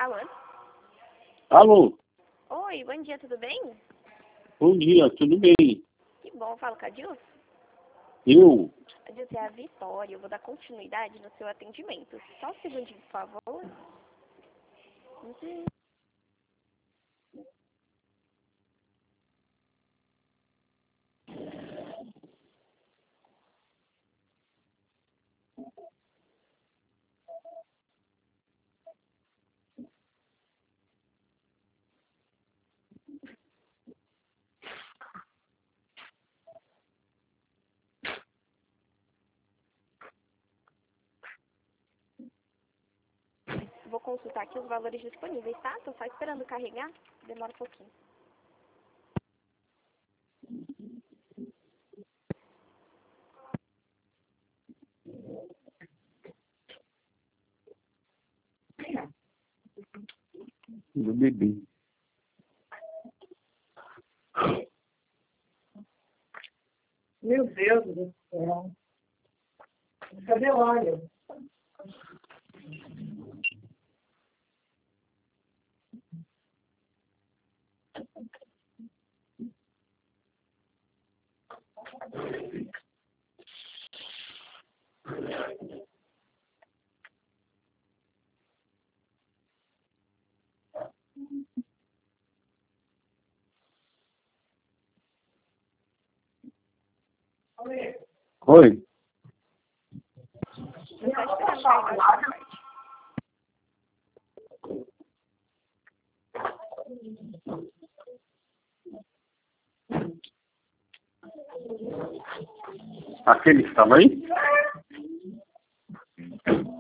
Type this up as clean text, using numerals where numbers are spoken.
falando? Alô, Oi, bom dia, tudo bem? bom dia, tudo bem? Que bom, falo com a Dilce. Eu? A Dilce é a Vitória, eu vou dar continuidade no seu atendimento. Só um segundinho, por favor. Uhum. Vou consultar aqui os valores disponíveis, tá? Tô só esperando carregar, demora um pouquinho. Do bebê. Meu Deus do céu. Cadê o óleo? Oi? Tô só esperando carregar o pacote. Aquele que estava aí?